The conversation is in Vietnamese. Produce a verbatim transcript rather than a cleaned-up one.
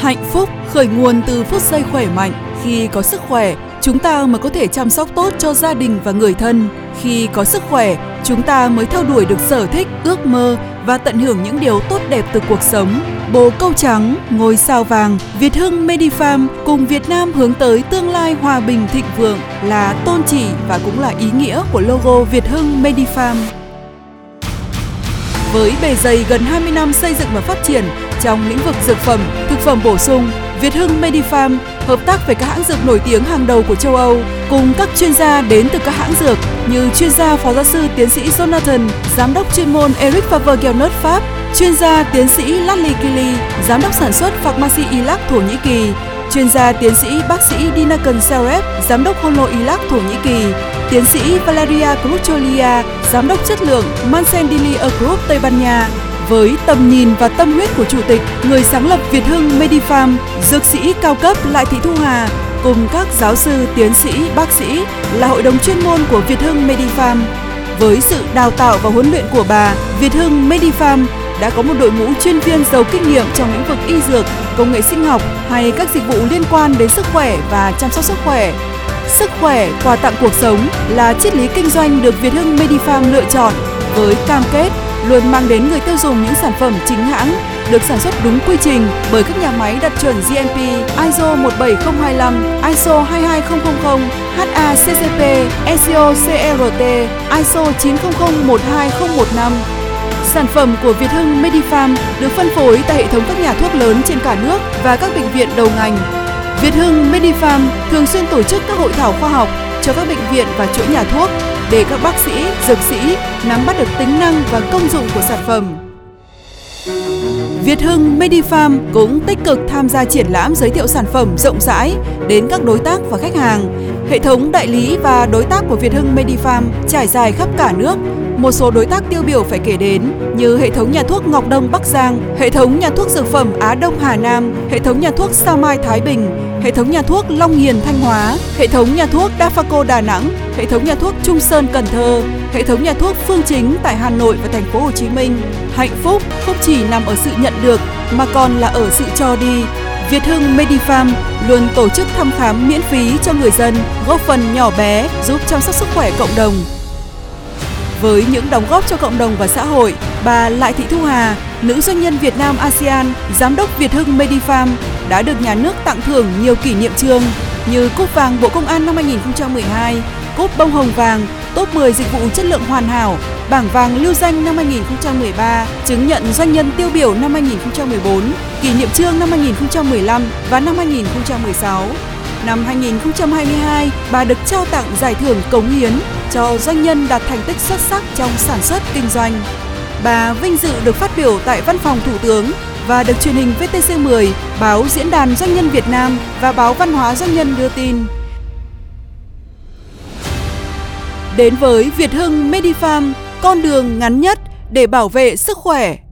Hạnh phúc khởi nguồn từ phút giây khỏe mạnh. Khi có sức khỏe, chúng ta mới có thể chăm sóc tốt cho gia đình và người thân. Khi có sức khỏe, chúng ta mới theo đuổi được sở thích, ước mơ và tận hưởng những điều tốt đẹp từ cuộc sống. Bồ câu trắng, ngôi sao vàng, Việt Hưng Medifarm cùng Việt Nam hướng tới tương lai hòa bình thịnh vượng là tôn chỉ và cũng là ý nghĩa của logo Việt Hưng Medifarm. Với bề dày gần hai mươi năm xây dựng và phát triển trong lĩnh vực dược phẩm, thực phẩm bổ sung, Việt Hưng Medifarm hợp tác với các hãng dược nổi tiếng hàng đầu của châu Âu cùng các chuyên gia đến từ các hãng dược như chuyên gia phó giáo sư tiến sĩ Jonathan, giám đốc chuyên môn Eric Faber-Gellner Pháp, chuyên gia tiến sĩ Ladli Kili, giám đốc sản xuất Pharmacy Ilac Thổ Nhĩ Kỳ, chuyên gia tiến sĩ bác sĩ Dinakan Serep, giám đốc Holo Ilac Thổ Nhĩ Kỳ, tiến sĩ Valeria Crucholia, giám đốc chất lượng Mansendili Group Tây Ban Nha. Với tầm nhìn và tâm huyết của Chủ tịch, người sáng lập Việt Hưng Medifarm, dược sĩ cao cấp Lại Thị Thu Hà cùng các giáo sư, tiến sĩ, bác sĩ là hội đồng chuyên môn của Việt Hưng Medifarm. Với sự đào tạo và huấn luyện của bà, Việt Hưng Medifarm đã có một đội ngũ chuyên viên giàu kinh nghiệm trong lĩnh vực y dược, công nghệ sinh học hay các dịch vụ liên quan đến sức khỏe và chăm sóc sức khỏe. Sức khỏe, quà tặng cuộc sống là triết lý kinh doanh được Việt Hưng Medifarm lựa chọn với cam kết luôn mang đến người tiêu dùng những sản phẩm chính hãng, được sản xuất đúng quy trình bởi các nhà máy đạt chuẩn G M P I S O một bảy không hai lăm, I S O hai hai không không không, H A C C P, E C O C R T, I S O chín không không một hai không một năm. Sản phẩm của Việt Hưng Medifarm được phân phối tại hệ thống các nhà thuốc lớn trên cả nước và các bệnh viện đầu ngành. Việt Hưng Medifarm thường xuyên tổ chức các hội thảo khoa học cho các bệnh viện và chuỗi nhà thuốc để các bác sĩ, dược sĩ nắm bắt được tính năng và công dụng của sản phẩm. Việt Hưng Medifarm cũng tích cực tham gia triển lãm giới thiệu sản phẩm rộng rãi đến các đối tác và khách hàng. Hệ thống đại lý và đối tác của Việt Hưng Medifarm trải dài khắp cả nước. Một số đối tác tiêu biểu phải kể đến như hệ thống nhà thuốc Ngọc Đông Bắc Giang, hệ thống nhà thuốc dược phẩm Á Đông Hà Nam, hệ thống nhà thuốc Sao Mai Thái Bình, hệ thống nhà thuốc Long Hiền Thanh Hóa, hệ thống nhà thuốc Dafaco Đà Nẵng, hệ thống nhà thuốc Trung Sơn Cần Thơ, hệ thống nhà thuốc Phương Chính tại Hà Nội và thành phố Hồ Chí Minh. Hạnh phúc không chỉ nằm ở sự nhận được mà còn là ở sự cho đi. Việt Hưng Medifarm luôn tổ chức thăm khám miễn phí cho người dân, góp phần nhỏ bé giúp chăm sóc sức khỏe cộng đồng. Với những đóng góp cho cộng đồng và xã hội, bà Lại Thị Thu Hà, nữ doanh nhân Việt Nam a sê an, giám đốc Việt Hưng Medifarm đã được nhà nước tặng thưởng nhiều kỷ niệm chương như Cúp vàng Bộ Công an năm hai nghìn không trăm mười hai, Cúp bông hồng vàng, top mười dịch vụ chất lượng hoàn hảo, bảng vàng lưu danh năm hai nghìn không trăm mười ba, chứng nhận doanh nhân tiêu biểu năm hai nghìn không trăm mười bốn, kỷ niệm chương năm hai nghìn không trăm mười lăm và năm hai nghìn không trăm mười sáu. Năm hai nghìn không trăm hai mươi hai, bà được trao tặng giải thưởng cống hiến cho doanh nhân đạt thành tích xuất sắc trong sản xuất kinh doanh. Bà vinh dự được phát biểu tại Văn phòng Thủ tướng và được truyền hình V T C mười, báo Diễn đàn Doanh nhân Việt Nam và báo Văn hóa Doanh nhân đưa tin. Đến với Việt Hưng Medifarm, con đường ngắn nhất để bảo vệ sức khỏe.